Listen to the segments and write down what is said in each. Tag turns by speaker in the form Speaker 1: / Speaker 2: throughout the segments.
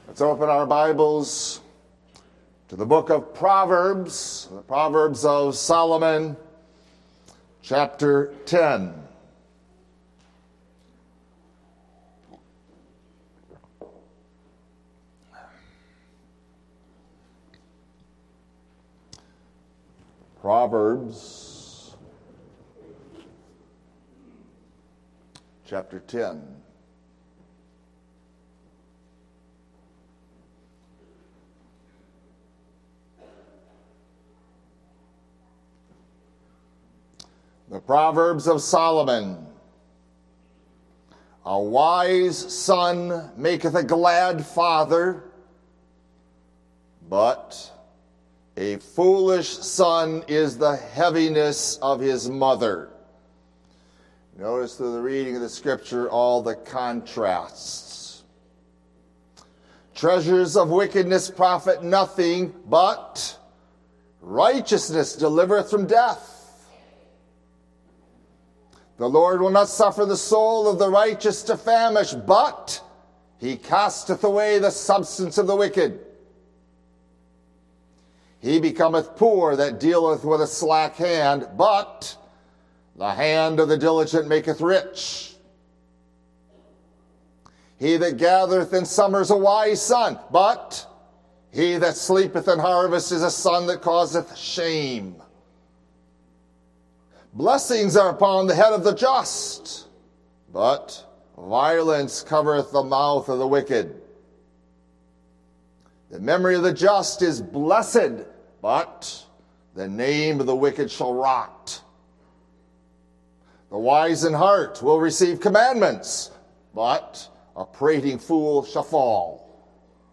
Speaker 1: Let's open our Bibles to the book of Proverbs, the Proverbs of Solomon, chapter 10. Proverbs, chapter 10. The Proverbs of Solomon. A wise son maketh a glad father, but a foolish son is the heaviness of his mother. Notice through the reading of the scripture all the contrasts. Treasures of wickedness profit nothing, but righteousness delivereth from death. The Lord will not suffer the soul of the righteous to famish, but he casteth away the substance of the wicked. He becometh poor that dealeth with a slack hand, but the hand of the diligent maketh rich. He that gathereth in summer is a wise son, but he that sleepeth in harvest is a son that causeth shame. Blessings are upon the head of the just, but violence covereth the mouth of the wicked. The memory of the just is blessed, but the name of the wicked shall rot. The wise in heart will receive commandments, but a prating fool shall fall.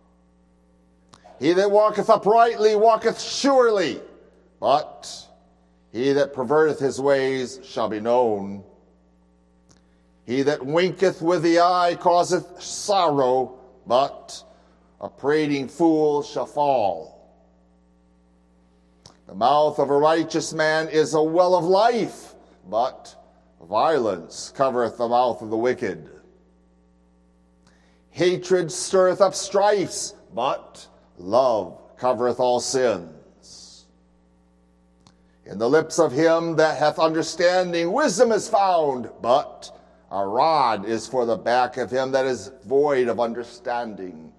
Speaker 1: He that walketh uprightly walketh surely, but he that perverteth his ways shall be known. He that winketh with the eye causeth sorrow, but a prating fool shall fall. The mouth of a righteous man is a well of life, but violence covereth the mouth of the wicked. Hatred stirreth up strifes, but love covereth all sins. In the lips of him that hath understanding, wisdom is found, but a rod is for the back of him that is void of understanding.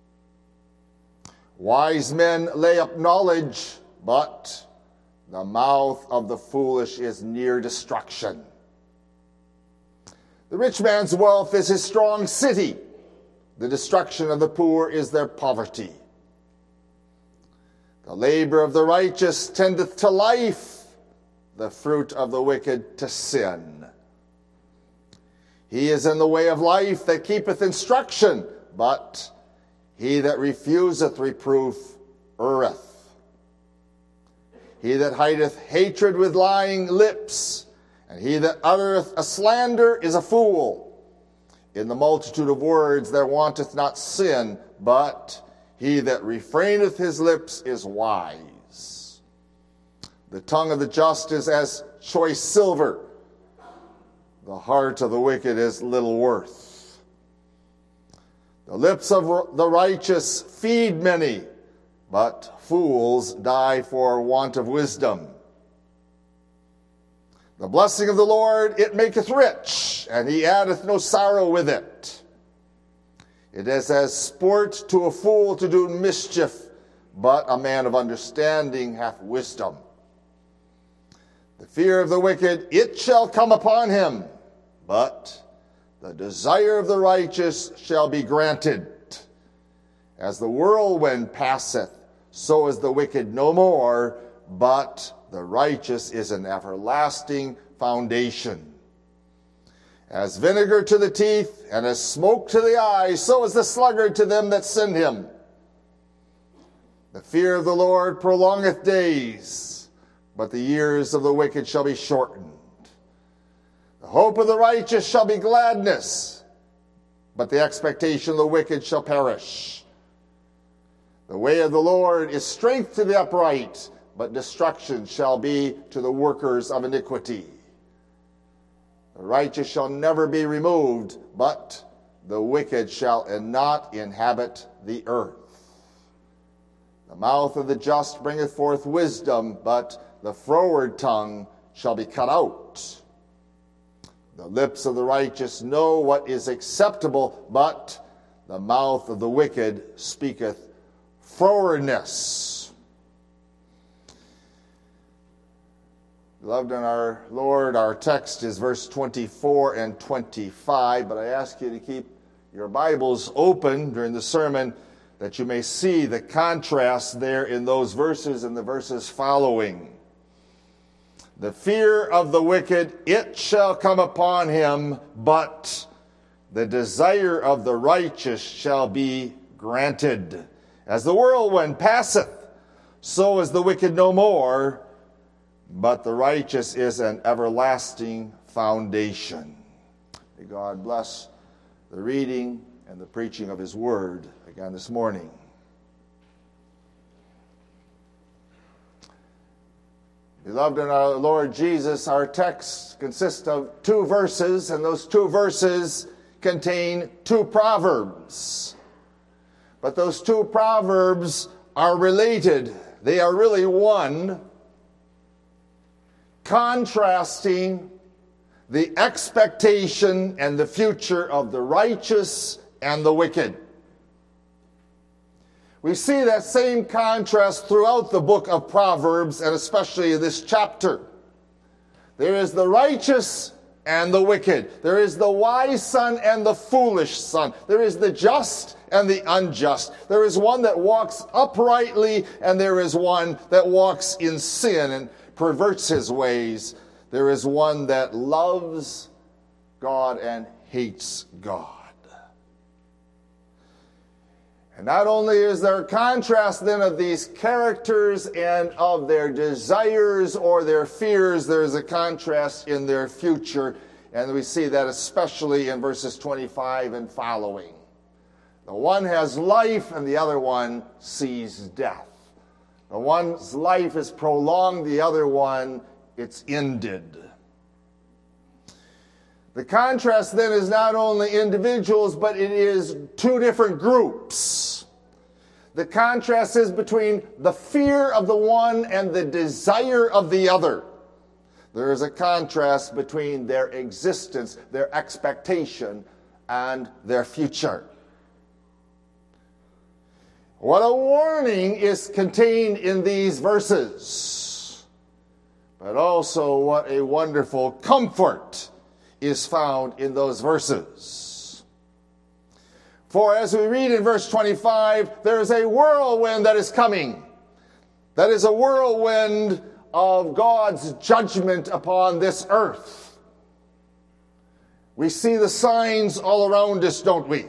Speaker 1: Wise men lay up knowledge, but the mouth of the foolish is near destruction. The rich man's wealth is his strong city. The destruction of the poor is their poverty. The labor of the righteous tendeth to life, the fruit of the wicked to sin. He is in the way of life that keepeth instruction, but he that refuseth reproof erreth. He that hideth hatred with lying lips, and he that uttereth a slander is a fool. In the multitude of words there wanteth not sin, but he that refraineth his lips is wise. The tongue of the just is as choice silver. The heart of the wicked is little worth. The lips of the righteous feed many, but fools die for want of wisdom. The blessing of the Lord, it maketh rich, and he addeth no sorrow with it. It is as sport to a fool to do mischief, but a man of understanding hath wisdom. The fear of the wicked, it shall come upon him, but the desire of the righteous shall be granted. As the whirlwind passeth, so is the wicked no more, but the righteous is an everlasting foundation. As vinegar to the teeth, and as smoke to the eyes, so is the sluggard to them that send him. The fear of the Lord prolongeth days, but the years of the wicked shall be shortened. The hope of the righteous shall be gladness, but the expectation of the wicked shall perish. The way of the Lord is strength to the upright, but destruction shall be to the workers of iniquity. The righteous shall never be removed, but the wicked shall not inhabit the earth. The mouth of the just bringeth forth wisdom, but the froward tongue shall be cut out. The lips of the righteous know what is acceptable, but the mouth of the wicked speaketh frowardness. Beloved in our Lord, our text is verse 24 and 25, but I ask you to keep your Bibles open during the sermon that you may see the contrast there in those verses and the verses following. The fear of the wicked, it shall come upon him, but the desire of the righteous shall be granted. As the whirlwind passeth, so is the wicked no more, but the righteous is an everlasting foundation. May God bless the reading and the preaching of his word again this morning. Beloved in our Lord Jesus, our text consists of 2 verses, and those 2 verses contain 2 proverbs. But those 2 proverbs are related. They are really one, contrasting the expectation and the future of the righteous and the wicked. We see that same contrast throughout the book of Proverbs, and especially in this chapter. There is the righteous and the wicked. There is the wise son and the foolish son. There is the just and the unjust. There is one that walks uprightly, and there is one that walks in sin and perverts his ways. There is one that loves God and hates God. And not only is there a contrast then of these characters and of their desires or their fears, there is a contrast in their future. And we see that especially in verses 25 and following. The one has life and the other one sees death. The one's life is prolonged, the other one, it's ended. The contrast then is not only individuals, but it is 2 different groups. The contrast is between the fear of the one and the desire of the other. There is a contrast between their existence, their expectation, and their future. What a warning is contained in these verses, but also what a wonderful comfort is found in those verses. For as we read in verse 25, there is a whirlwind that is coming. That is a whirlwind of God's judgment upon this earth. We see the signs all around us, don't we?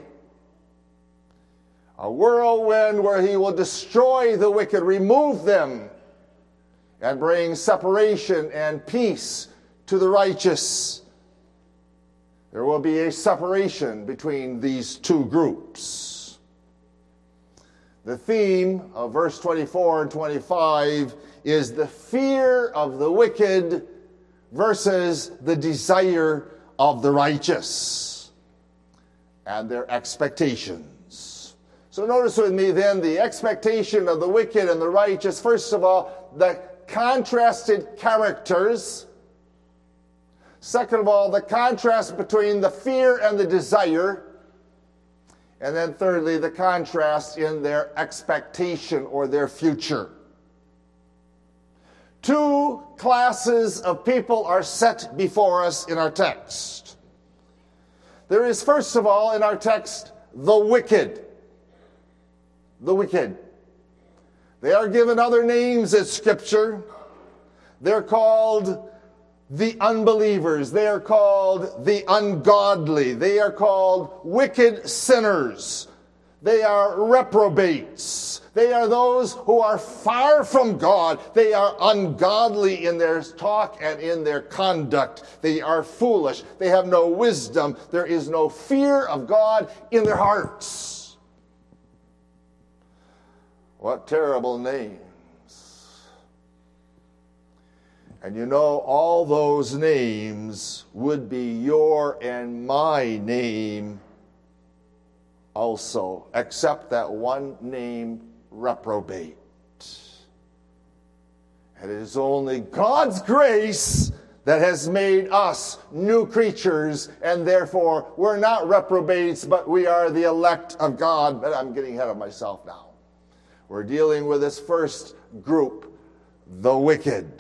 Speaker 1: A whirlwind where he will destroy the wicked, remove them, and bring separation and peace to the righteous. There will be a separation between these 2 groups. The theme of verse 24 and 25 is the fear of the wicked versus the desire of the righteous and their expectations. So notice with me then the expectation of the wicked and the righteous. First of all, the contrasted characters. Second of all, the contrast between the fear and the desire. And then thirdly, the contrast in their expectation or their future. 2 classes of people are set before us in our text. There is, first of all, in our text, the wicked. The wicked. They are given other names in Scripture. They're called the unbelievers. They are called the ungodly. They are called wicked sinners. They are reprobates. They are those who are far from God. They are ungodly in their talk and in their conduct. They are foolish. They have no wisdom. There is no fear of God in their hearts. What terrible names. And you know, all those names would be your and my name also, except that one named reprobate. And it is only God's grace that has made us new creatures, and therefore we're not reprobates, but we are the elect of God. But I'm getting ahead of myself now. We're dealing with this first group, the wicked.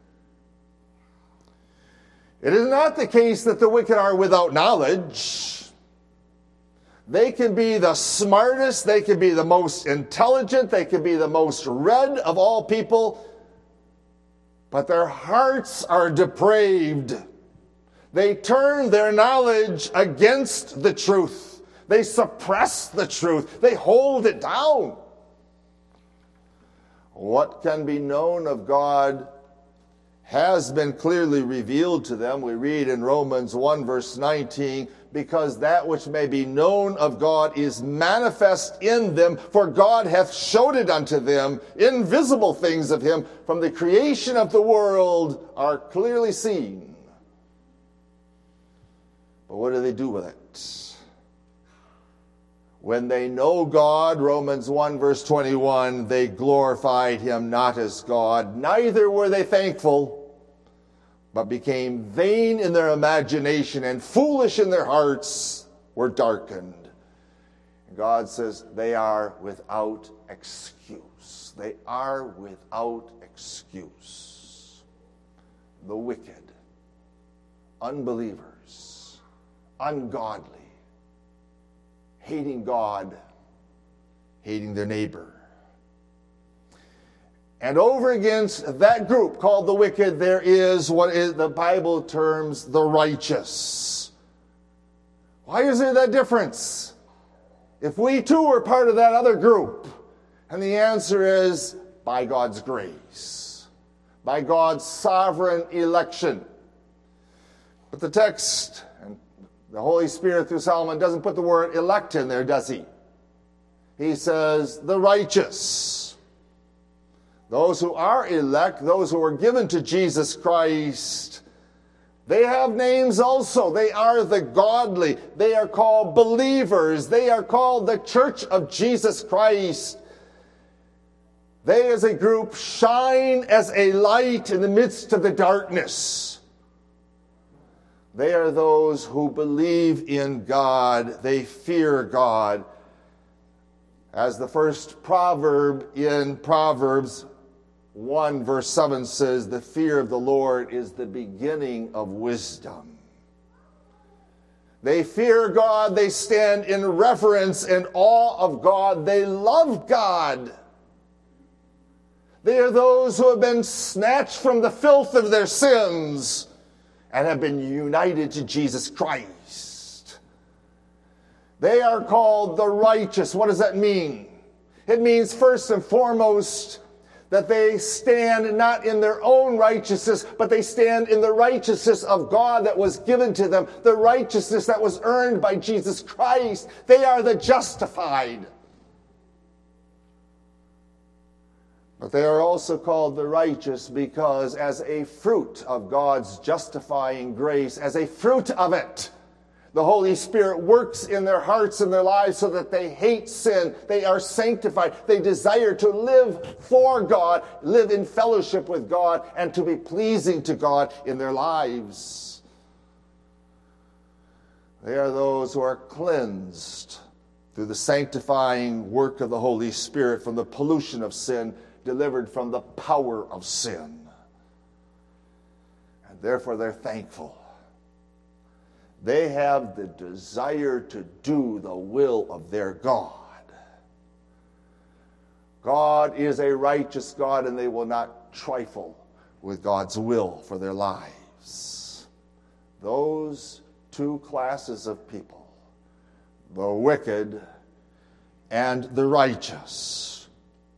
Speaker 1: It is not the case that the wicked are without knowledge. They can be the smartest, they can be the most intelligent, they can be the most read of all people, but their hearts are depraved. They turn their knowledge against the truth. They suppress the truth. They hold it down. What can be known of God has been clearly revealed to them. We read in Romans 1 verse 19, because that which may be known of God is manifest in them, for God hath showed it unto them. Invisible things of him from the creation of the world are clearly seen. But what do they do with it? When they know God, Romans 1 verse 21, they glorified him not as God, neither were they thankful, but became vain in their imagination and foolish in their hearts were darkened. And God says they are without excuse. They are without excuse. The wicked, unbelievers, ungodly, hating God, hating their neighbor. And over against that group called the wicked, there is what is the Bible terms the righteous. Why is there that difference? If we too were part of that other group, and the answer is by God's grace, by God's sovereign election. But the text, and the Holy Spirit through Solomon doesn't put the word elect in there, does he? He says the righteous. Those who are elect, those who are given to Jesus Christ, they have names also. They are the godly. They are called believers. They are called the Church of Jesus Christ. They as a group shine as a light in the midst of the darkness. They are those who believe in God. They fear God. As the first proverb in Proverbs 1 verse 7 says, the fear of the Lord is the beginning of wisdom. They fear God. They stand in reverence and awe of God. They love God. They are those who have been snatched from the filth of their sins and have been united to Jesus Christ. They are called the righteous. What does that mean? It means first and foremost that they stand not in their own righteousness, but they stand in the righteousness of God that was given to them, the righteousness that was earned by Jesus Christ. They are the justified. But they are also called the righteous because as a fruit of God's justifying grace, as a fruit of it, the Holy Spirit works in their hearts and their lives so that they hate sin. They are sanctified. They desire to live for God, live in fellowship with God, and to be pleasing to God in their lives. They are those who are cleansed through the sanctifying work of the Holy Spirit from the pollution of sin, delivered from the power of sin. And therefore they're thankful. They have the desire to do the will of their God. God is a righteous God, and they will not trifle with God's will for their lives. Those two classes of people, the wicked and the righteous,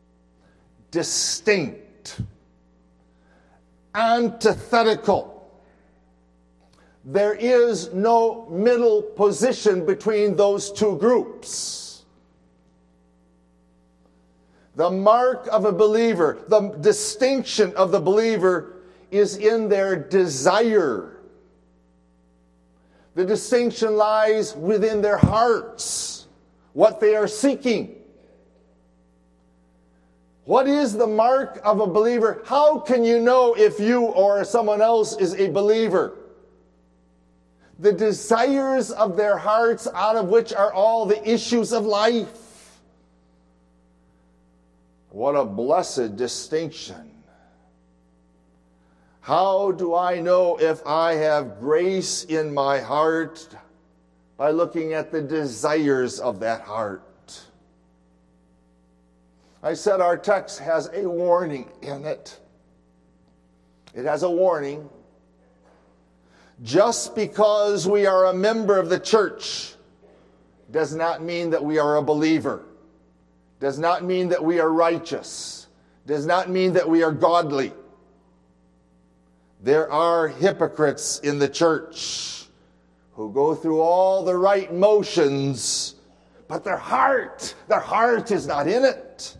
Speaker 1: distinct, antithetical. There is no middle position between those two groups. The mark of a believer, the distinction of the believer is in their desire. The distinction lies within their hearts. what they are seeking. What is the mark of a believer? How can you know if you or someone else is a believer? The desires of their hearts, out of which are all the issues of life. What a blessed distinction. How do I know if I have grace in my heart? By looking at the desires of that heart. I said our text has a warning in it. It has a warning. Just because we are a member of the church does not mean that we are a believer. Does not mean that we are righteous. Does not mean that we are godly. There are hypocrites in the church who go through all the right motions, but their heart is not in it.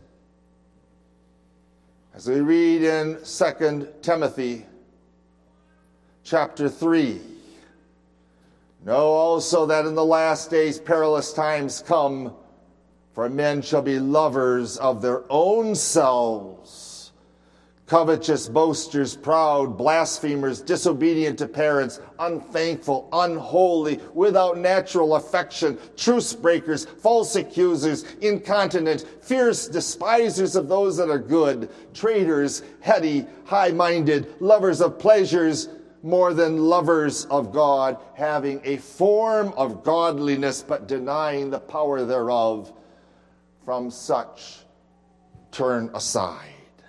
Speaker 1: As we read in 2 Timothy chapter 3, know also that in the last days perilous times come, for men shall be lovers of their own selves, covetous, boasters, proud, blasphemers, disobedient to parents, unthankful, unholy, without natural affection, truce breakers, false accusers, incontinent, fierce, despisers of those that are good, traitors, heady, high-minded, lovers of pleasures more than lovers of God, having a form of godliness but denying the power thereof. From such turn aside.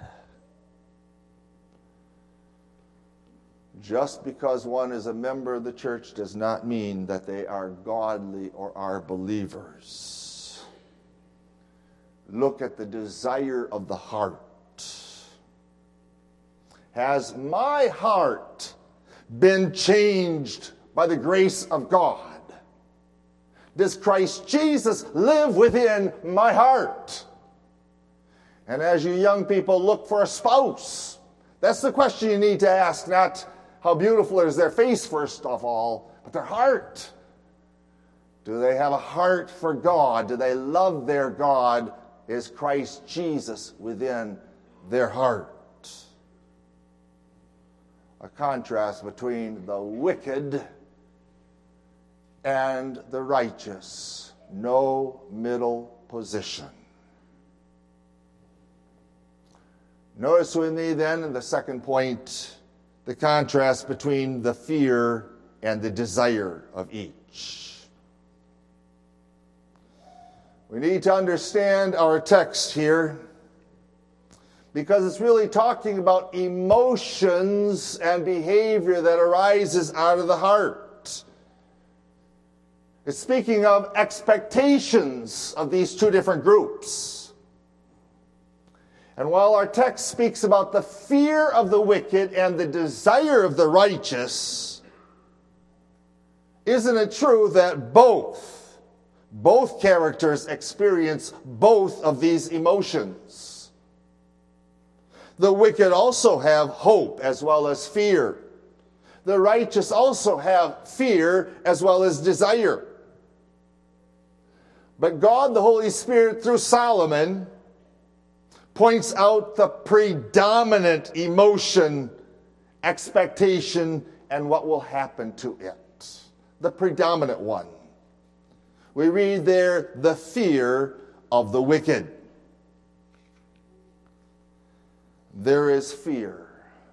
Speaker 1: Just because one is a member of the church does not mean that they are godly or are believers. Look at the desire of the heart. Has my heart been changed by the grace of God? Does Christ Jesus live within my heart? And as you young people look for a spouse, that's the question you need to ask, not how beautiful is their face first of all, but their heart. Do they have a heart for God? Do they love their God? Is Christ Jesus within their heart? A contrast between the wicked and the righteous. No middle position. Notice with me then in the second point, the contrast between the fear and the desire of each. We need to understand our text here because it's really talking about emotions and behavior that arises out of the heart. It's speaking of expectations of these two different groups. And while our text speaks about the fear of the wicked and the desire of the righteous, isn't it true that both characters experience both of these emotions? The wicked also have hope as well as fear. The righteous also have fear as well as desire. But God, the Holy Spirit, through Solomon, points out the predominant emotion, expectation, and what will happen to it. The predominant one. We read there, the fear of the wicked. There is fear.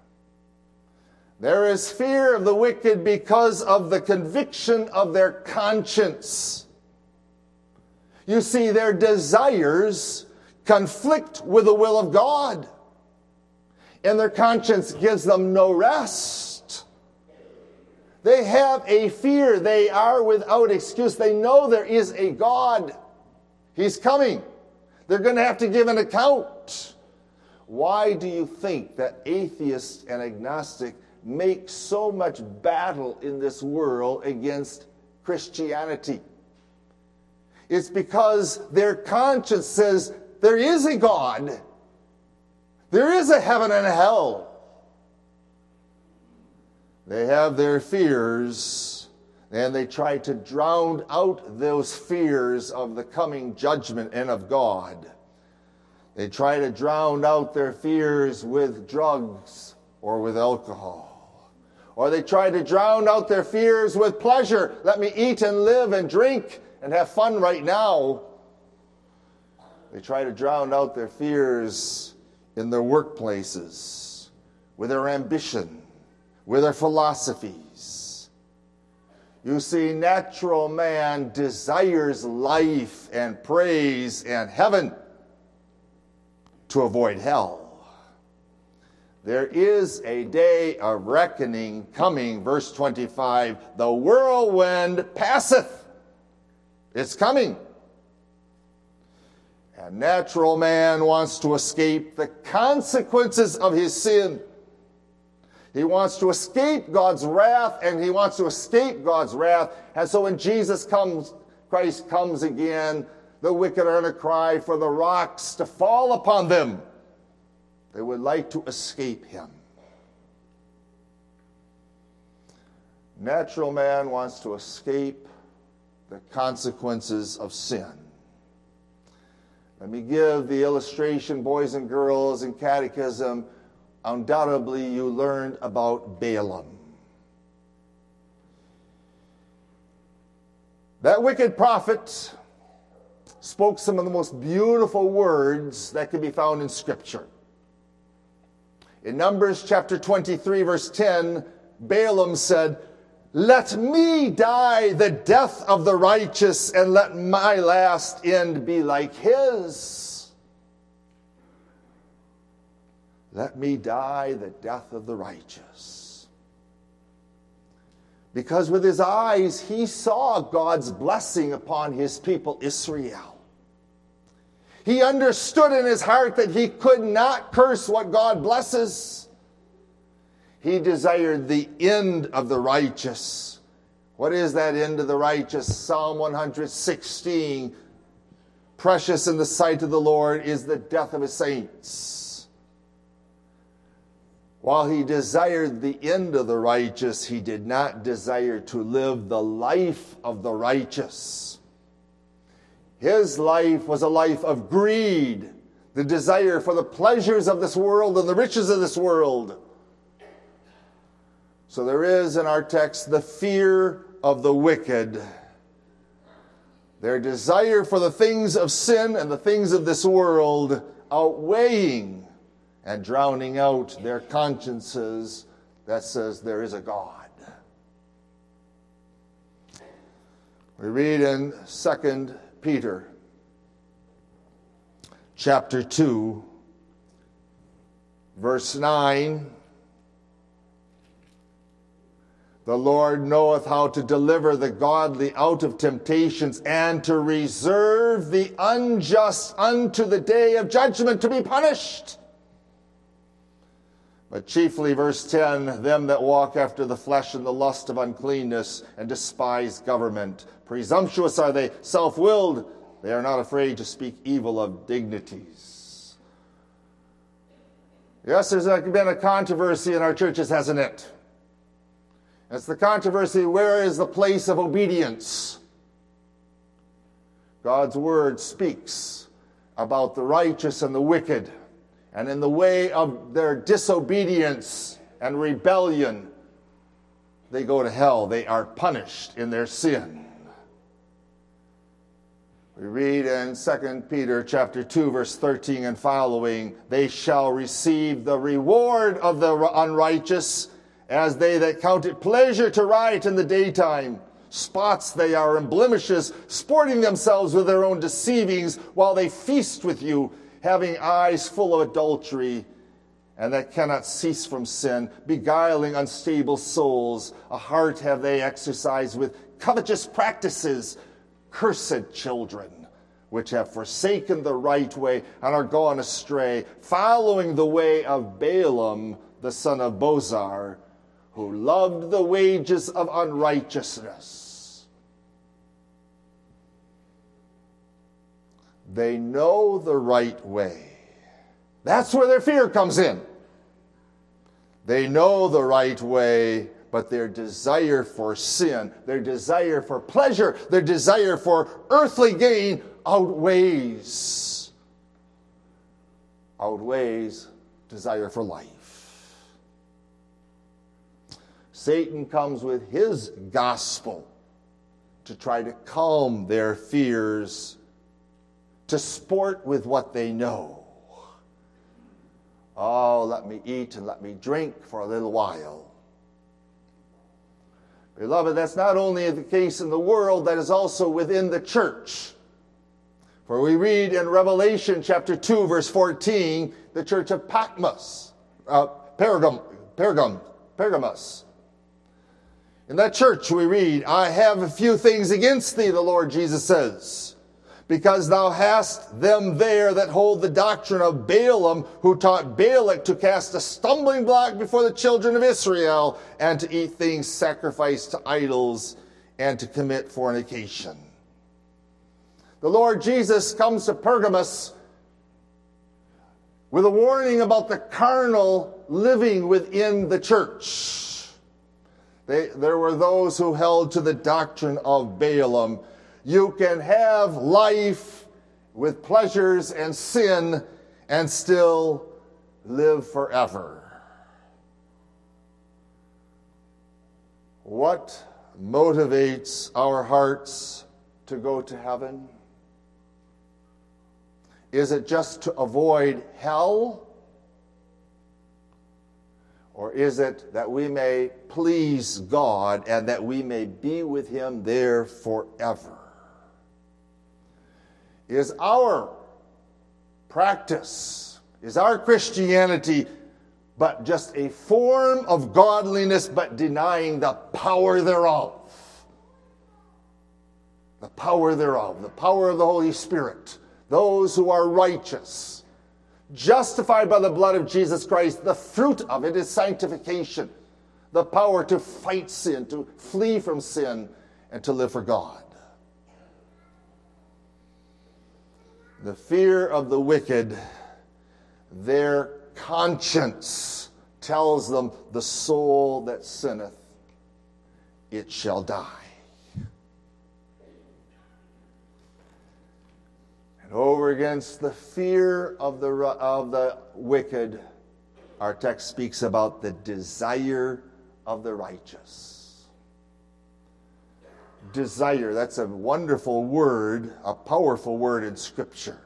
Speaker 1: There is fear of the wicked because of the conviction of their conscience. You see, their desires conflict with the will of God, and their conscience gives them no rest. They have a fear. They are without excuse. They know there is a God. He's coming. They're going to have to give an account. Why do you think that atheists and agnostic make so much battle in this world against Christianity? It's because their conscience says there is a God. There is a heaven and a hell. They have their fears. And they try to drown out those fears of the coming judgment and of God. They try to drown out their fears with drugs or with alcohol. Or they try to drown out their fears with pleasure. Let me eat and live and drink and have fun right now. They try to drown out their fears in their workplaces, with their ambition, with their philosophies. You see, natural man desires life and praise and heaven to avoid hell. There is a day of reckoning coming, verse 25. The whirlwind passeth. It's coming. And natural man wants to escape the consequences of his sin. He wants to escape God's wrath, and he wants to escape God's wrath. And so when Christ comes again, the wicked are going to cry for the rocks to fall upon them. They would like to escape him. Natural man wants to escape the consequences of sin. Let me give the illustration, boys and girls, in catechism. Undoubtedly, you learned about Balaam. That wicked prophet spoke some of the most beautiful words that can be found in Scripture. In Numbers chapter 23, verse 10, Balaam said, "Let me die the death of the righteous, and let my last end be like his." Let me die the death of the righteous. Because with his eyes, he saw God's blessing upon his people Israel. He understood in his heart that he could not curse what God blesses. He desired the end of the righteous. What is that end of the righteous? Psalm 116. Precious in the sight of the Lord is the death of his saints. While he desired the end of the righteous, he did not desire to live the life of the righteous. His life was a life of greed, the desire for the pleasures of this world and the riches of this world. So there is in our text the fear of the wicked. Their desire for the things of sin and the things of this world outweighing and drowning out their consciences that says there is a God. We read in 2 Peter chapter 2, verse 9, "The Lord knoweth how to deliver the godly out of temptations, and to reserve the unjust unto the day of judgment, to be punished. But chiefly," verse 10, "them that walk after the flesh and the lust of uncleanness, and despise government. Presumptuous are they, self-willed. They are not afraid to speak evil of dignities." Yes, there's been a controversy in our churches, hasn't it? It's the controversy, where is the place of obedience? God's word speaks about the righteous and the wicked, and in the way of their disobedience and rebellion, they go to hell. They are punished in their sin. We read in 2 Peter chapter 2, verse 13 and following, "They shall receive the reward of the unrighteous, as they that count it pleasure to riot in the daytime. Spots they are and blemishes, sporting themselves with their own deceivings, while they feast with you, having eyes full of adultery, and that cannot cease from sin, beguiling unstable souls. A heart have they exercised with covetous practices. Cursed children, which have forsaken the right way and are gone astray, following the way of Balaam, the son of Bozar, who loved the wages of unrighteousness." They know the right way. That's where their fear comes in. They know the right way, but their desire for sin, their desire for pleasure, their desire for earthly gain outweighs desire for life. Satan comes with his gospel to try to calm their fears, to sport with what they know. Oh, let me eat and let me drink for a little while. Beloved, that's not only the case in the world, that is also within the church. For we read in Revelation chapter 2, verse 14, the church of Pergamos. In that church we read, I have a few things against thee, the Lord Jesus says, because thou hast them there that hold the doctrine of Balaam, who taught Balak to cast a stumbling block before the children of Israel, and to eat things sacrificed to idols, and to commit fornication. The Lord Jesus comes to Pergamos with a warning about the carnal living within the church. There were those who held to the doctrine of Balaam. You can have life with pleasures and sin and still live forever. What motivates our hearts to go to heaven? Is it just to avoid hell? Or is it that we may please God and that we may be with Him there forever? Is our practice, is our Christianity but just a form of godliness but denying the power thereof? The power thereof, the power of the Holy Spirit. Those who are righteous, justified by the blood of Jesus Christ, the fruit of it is sanctification, the power to fight sin, to flee from sin, and to live for God. The fear of the wicked, their conscience tells them, the soul that sinneth, it shall die. And over against the fear of the wicked, our text speaks about the desire of the righteous. Desire, that's a wonderful word, a powerful word in Scripture.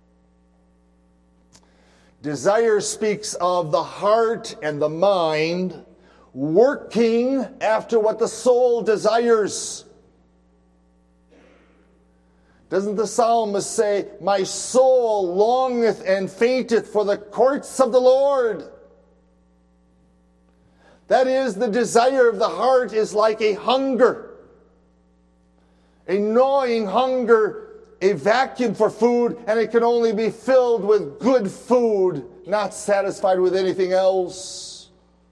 Speaker 1: Desire speaks of the heart and the mind working after what the soul desires. Doesn't the psalmist say, my soul longeth and fainteth for the courts of the Lord? That is, the desire of the heart is like a hunger, a gnawing hunger, a vacuum for food, and it can only be filled with good food, not satisfied with anything else.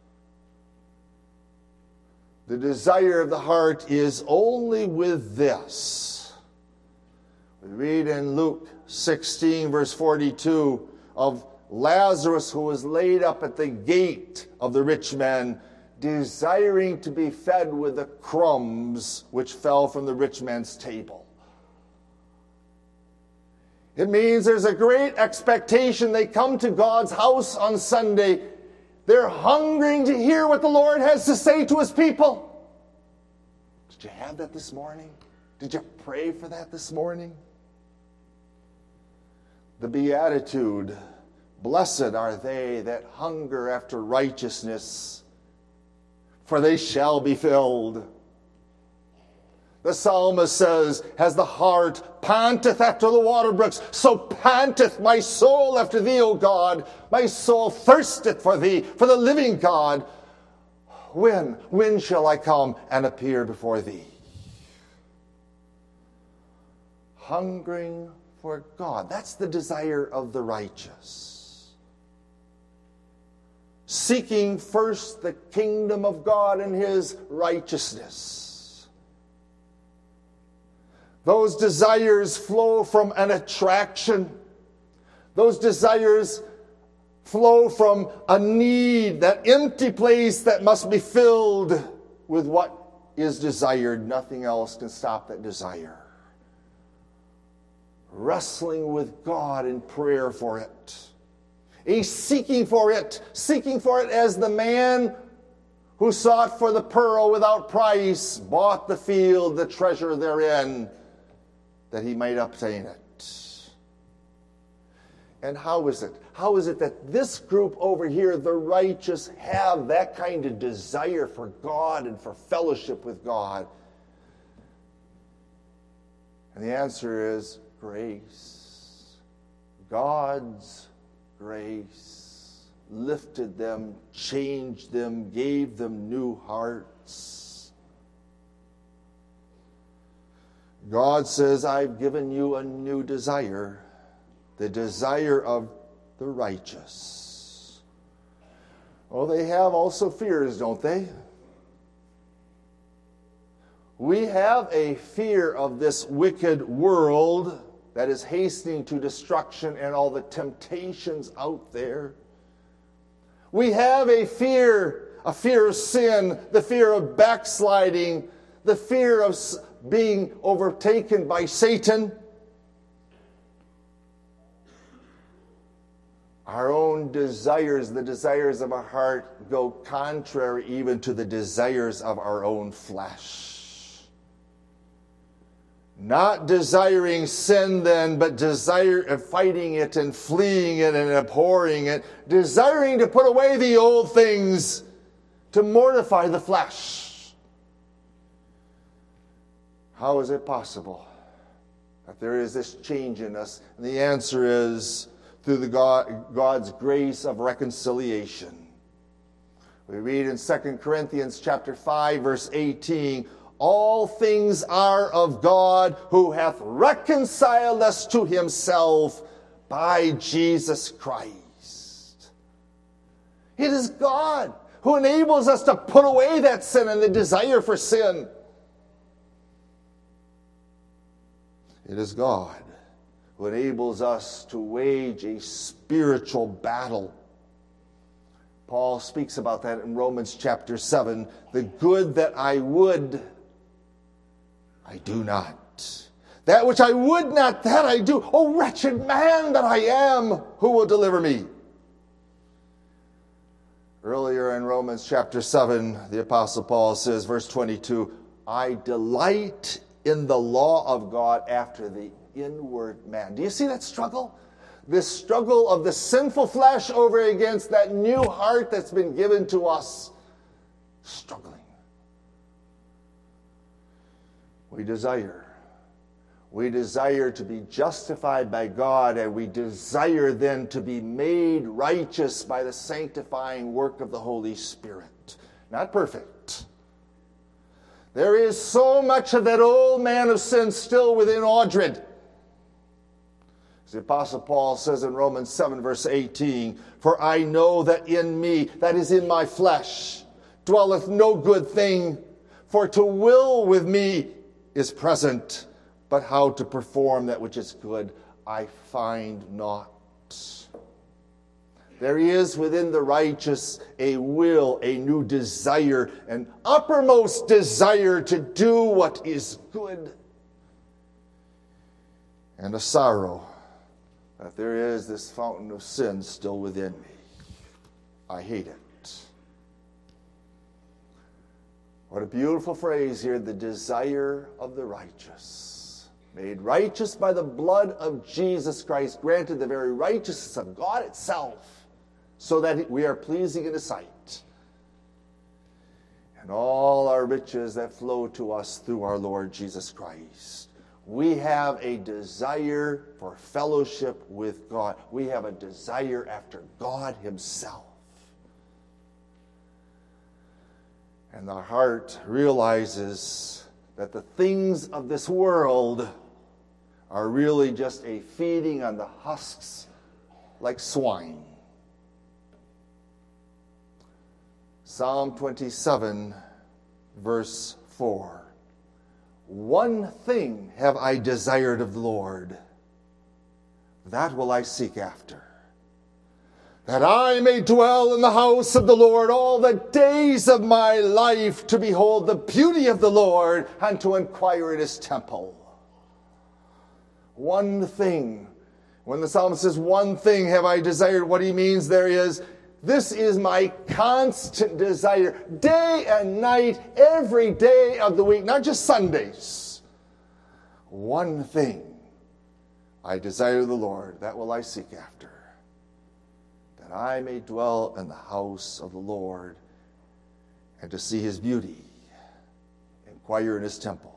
Speaker 1: The desire of the heart is only with this. We read in Luke 16, verse 42, of Lazarus who was laid up at the gate of the rich man, desiring to be fed with the crumbs which fell from the rich man's table. It means there's a great expectation. They come to God's house on Sunday. They're hungering to hear what the Lord has to say to His people. Did you have that this morning? Did you pray for that this morning? The Beatitude, blessed are they that hunger after righteousness, for they shall be filled. The psalmist says, as the heart panteth after the water brooks, so panteth my soul after thee, O God. My soul thirsteth for thee, for the living God. When shall I come and appear before thee? Hungering for God. That's the desire of the righteous. Seeking first the kingdom of God and His righteousness. Those desires flow from an attraction. Those desires flow from a need, that empty place that must be filled. with what is desired, nothing else can stop that desire. Wrestling with God in prayer for it. A seeking for it as the man who sought for the pearl without price, bought the field, the treasure therein, that he might obtain it. And how is it? How is it that this group over here, the righteous, have that kind of desire for God and for fellowship with God? And the answer is grace. God's grace lifted them, changed them, gave them new hearts. God says, I've given you a new desire, the desire of the righteous. Oh, they have also fears, don't they? We have a fear of this wicked world that is hastening to destruction and all the temptations out there. We have a fear of sin, the fear of backsliding, the fear of being overtaken by Satan. Our own desires, the desires of our heart, go contrary even to the desires of our own flesh. Not desiring sin then, but fighting it and fleeing it and abhorring it. Desiring to put away the old things to mortify the flesh. How is it possible that there is this change in us? And the answer is through God's grace of reconciliation. We read in 2 Corinthians chapter 5, verse 18, all things are of God, who hath reconciled us to himself by Jesus Christ. It is God who enables us to put away that sin and the desire for sin. It is God who enables us to wage a spiritual battle. Paul speaks about that in Romans chapter 7. The good that I would, I do not. That which I would not, that I do. O wretched man that I am, who will deliver me? Earlier in Romans chapter 7, the Apostle Paul says, verse 22, I delight in the law of God after the inward man. Do you see that struggle? This struggle of the sinful flesh over against that new heart that's been given to us. Struggling. We desire to be justified by God, and we desire then to be made righteous by the sanctifying work of the Holy Spirit. Not perfect. There is so much of that old man of sin still within Audred. As the Apostle Paul says in Romans 7, verse 18, for I know that in me, that is in my flesh, dwelleth no good thing, for to will with me is present, but how to perform that which is good I find not. There is within the righteous a will, a new desire, an uppermost desire to do what is good, and a sorrow that there is this fountain of sin still within me. I hate it. What a beautiful phrase here, the desire of the righteous. Made righteous by the blood of Jesus Christ, granted the very righteousness of God itself, so that we are pleasing in His sight. And all our riches that flow to us through our Lord Jesus Christ. We have a desire for fellowship with God. We have a desire after God Himself. And the heart realizes that the things of this world are really just a feeding on the husks like swine. Psalm 27, verse 4. One thing have I desired of the Lord, that will I seek after, that I may dwell in the house of the Lord all the days of my life, to behold the beauty of the Lord and to inquire in his temple. One thing, when the psalmist says, one thing have I desired, what he means there is, this is my constant desire, day and night, every day of the week, not just Sundays. One thing I desire the Lord, that will I seek after, that I may dwell in the house of the Lord and to see his beauty, inquire in his temple.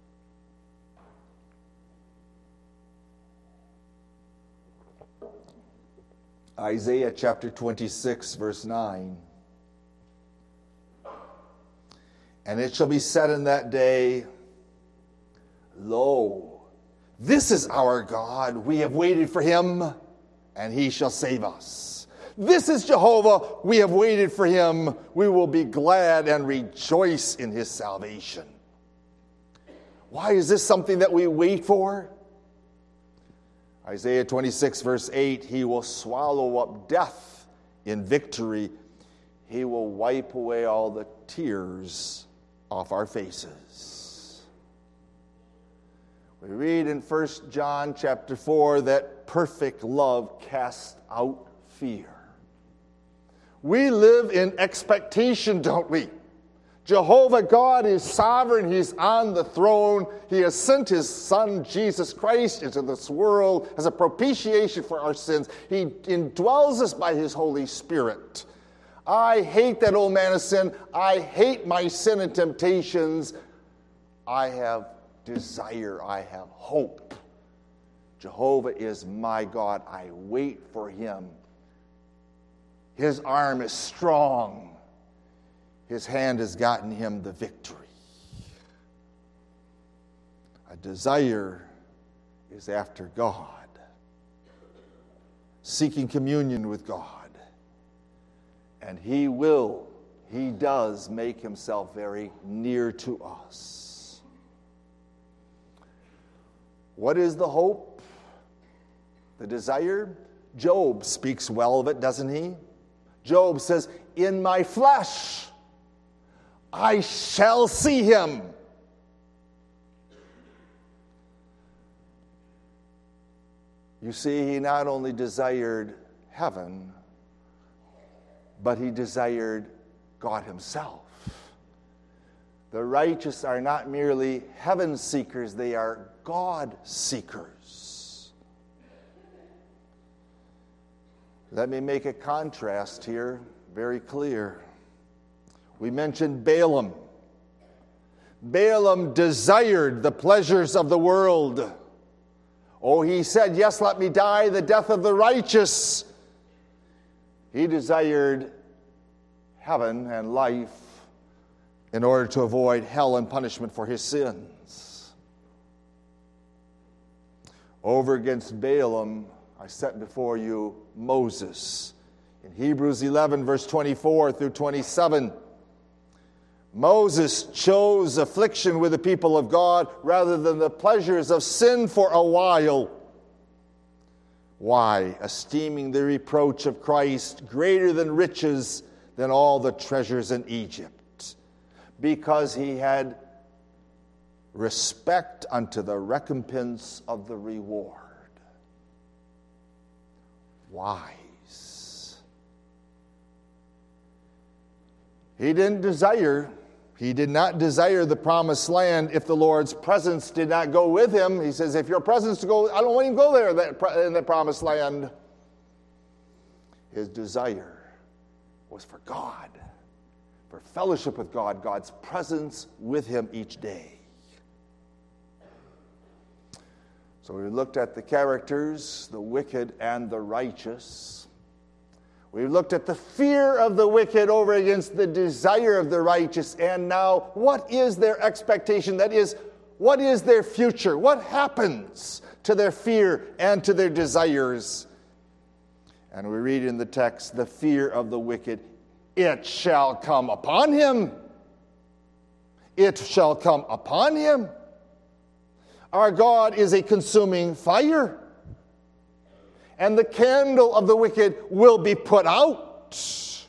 Speaker 1: Isaiah chapter 26, verse 9. And it shall be said in that day, Lo, this is our God. We have waited for him, and he shall save us. This is Jehovah. We have waited for him. We will be glad and rejoice in his salvation. Why is this something that we wait for? Isaiah 26, verse 8, he will swallow up death in victory. He will wipe away all the tears off our faces. We read in 1 John chapter 4 that perfect love casts out fear. We live in expectation, don't we? Jehovah God is sovereign. He's on the throne. He has sent his Son, Jesus Christ, into this world as a propitiation for our sins. He indwells us by his Holy Spirit. I hate that old man of sin. I hate my sin and temptations. I have desire. I have hope. Jehovah is my God. I wait for him. His arm is strong. His hand has gotten him the victory. A desire is after God, seeking communion with God. And he does make himself very near to us. What is the hope? The desire? Job speaks well of it, doesn't he? Job says, in my flesh, I shall see him. You see, he not only desired heaven, but he desired God himself. The righteous are not merely heaven seekers, they are God seekers. Let me make a contrast here, very clear. We mentioned Balaam. Balaam desired the pleasures of the world. Oh, he said, yes, let me die the death of the righteous. He desired heaven and life in order to avoid hell and punishment for his sins. Over against Balaam, I set before you Moses. In Hebrews 11, verse 24 through 27, Moses chose affliction with the people of God rather than the pleasures of sin for a while. Why? Esteeming the reproach of Christ greater than riches, than all the treasures in Egypt. Because he had respect unto the recompense of the reward. Wise. He did not desire the promised land if the Lord's presence did not go with him. He says, if your presence to go, I don't want him to go there in the promised land. His desire was for God, for fellowship with God, God's presence with him each day. So we looked at the characters, the wicked and the righteous. We looked at the fear of the wicked over against the desire of the righteous. And now, what is their expectation? That is, what is their future? What happens to their fear and to their desires? And we read in the text, the fear of the wicked, it shall come upon him. It shall come upon him. Our God is a consuming fire. and the candle of the wicked will be put out.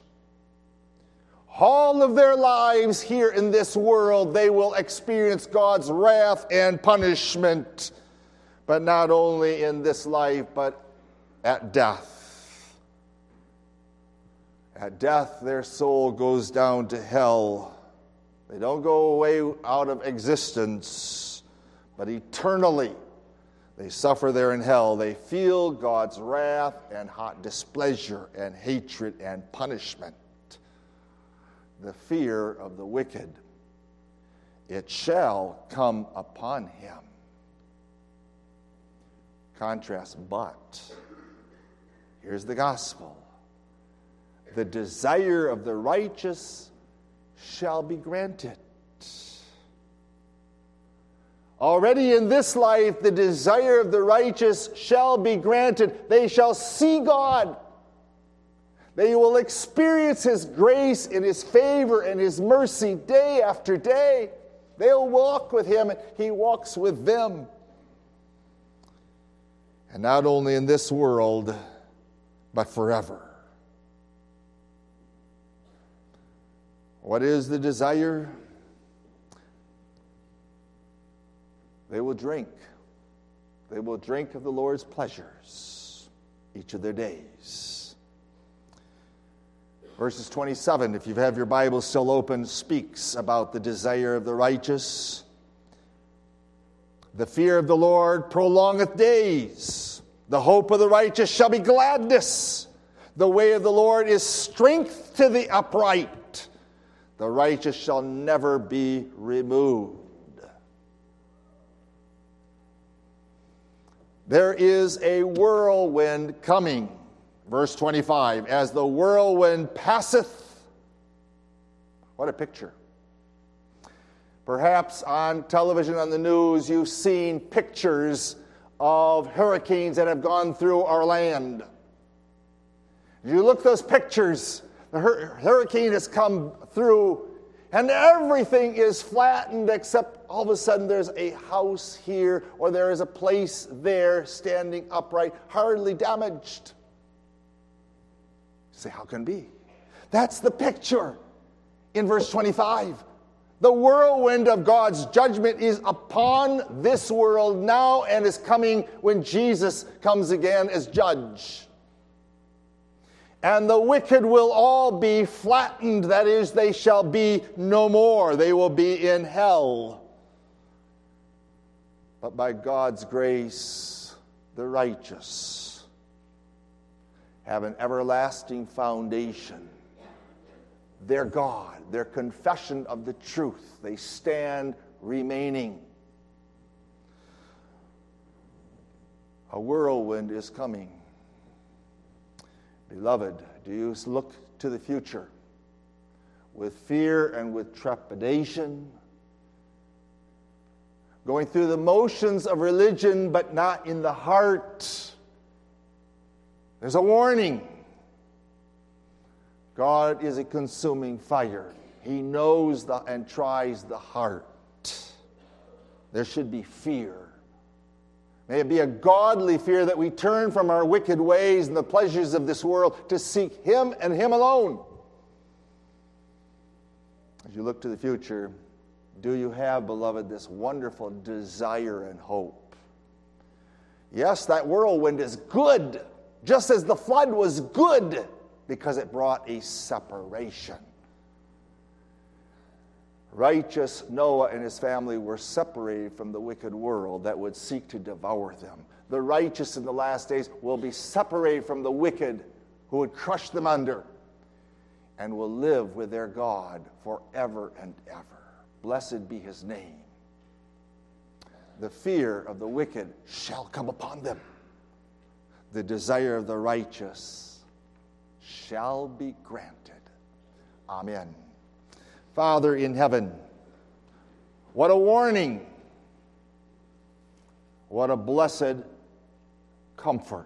Speaker 1: All of their lives here in this world, they will experience God's wrath and punishment, but not only in this life, but at death. At death, their soul goes down to hell. They don't go away out of existence, but eternally they suffer there in hell. They feel God's wrath and hot displeasure and hatred and punishment. The fear of the wicked, it shall come upon him. Contrast, but here's the gospel. The desire of the righteous shall be granted. Already in this life, the desire of the righteous shall be granted. They shall see God. They will experience His grace and His favor and His mercy day after day. They'll walk with Him, and He walks with them. And not only in this world, but forever. What is the desire? They will drink. They will drink of the Lord's pleasures each of their days. Verses 27, if you have your Bible still open, speaks about the desire of the righteous. The fear of the Lord prolongeth days. The hope of the righteous shall be gladness. The way of the Lord is strength to the upright. The righteous shall never be removed. There is a whirlwind coming. Verse 25, as the whirlwind passeth. What a picture. Perhaps on television, on the news, you've seen pictures of hurricanes that have gone through our land. You look at those pictures, the hurricane has come through, and everything is flattened except all of a sudden there's a house here or there is a place there standing upright, hardly damaged. You say, how can it be? That's the picture in verse 25. The whirlwind of God's judgment is upon this world now and is coming when Jesus comes again as judge. And the wicked will all be flattened, that is, they shall be no more. They will be in hell. But by God's grace, the righteous have an everlasting foundation. Their God, their confession of the truth, they stand remaining. A whirlwind is coming. Beloved, do you look to the future with fear and with trepidation, going through the motions of religion but not in the heart? There's a warning. God is a consuming fire. He knows and tries the heart. There should be fear. May it be a godly fear that we turn from our wicked ways and the pleasures of this world to seek Him and Him alone. As you look to the future, do you have, beloved, this wonderful desire and hope? Yes, that whirlwind is good, just as the flood was good, because it brought a separation. Righteous Noah and his family were separated from the wicked world that would seek to devour them. The righteous in the last days will be separated from the wicked who would crush them under, and will live with their God forever and ever. Blessed be His name. The fear of the wicked shall come upon them. The desire of the righteous shall be granted. Amen. Father in heaven, what a warning. What a blessed comfort.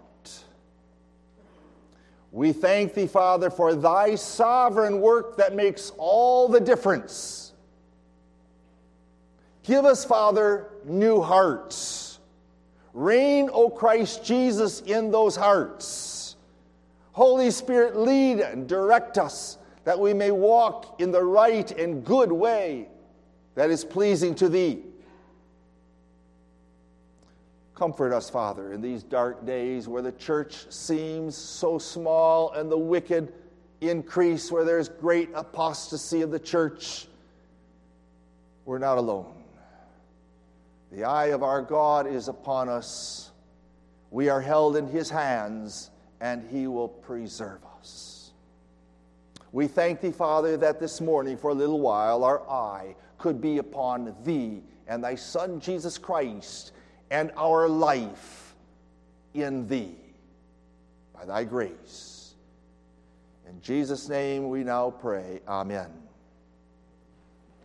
Speaker 1: We thank Thee, Father, for Thy sovereign work that makes all the difference. Give us, Father, new hearts. Reign, O Christ Jesus, in those hearts. Holy Spirit, lead and direct us that we may walk in the right and good way that is pleasing to Thee. Comfort us, Father, in these dark days where the church seems so small and the wicked increase, where there's great apostasy of the church. We're not alone. The eye of our God is upon us. We are held in His hands, and He will preserve us. We thank Thee, Father, that this morning, for a little while, our eye could be upon Thee and Thy Son, Jesus Christ, and our life in Thee, by Thy grace. In Jesus' name we now pray. Amen.